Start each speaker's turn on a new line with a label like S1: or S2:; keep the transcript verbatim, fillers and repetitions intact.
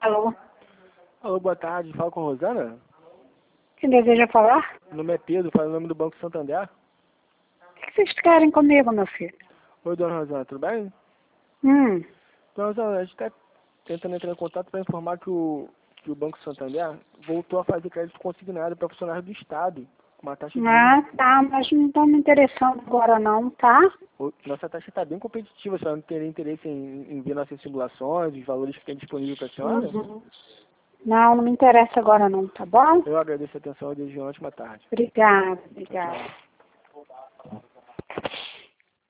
S1: Alô?
S2: Alô, boa tarde. Fala com a Rosana?
S1: Quem deseja falar?
S2: Meu nome é Pedro, falo em nome do Banco Santander.
S1: O que vocês querem comigo, meu filho?
S2: Oi, dona Rosana, tudo bem?
S1: Hum,
S2: Dona Rosana, a gente está tentando entrar em contato para informar que o, que o Banco Santander voltou a fazer crédito consignado para funcionários do Estado, com uma taxa de
S1: ah,
S2: juros.
S1: tá, mas não estou me interessando agora não, tá?
S2: o- Nossa taxa está bem competitiva, a senhora não teria interesse em, em ver nossas simulações, os valores que tem disponível para a senhora?
S1: Uhum. Não, não me interessa agora não, tá bom?
S2: Eu agradeço a atenção e desejo uma ótima tarde.
S1: Obrigada,
S2: Tchau,
S1: obrigada.
S2: tchau.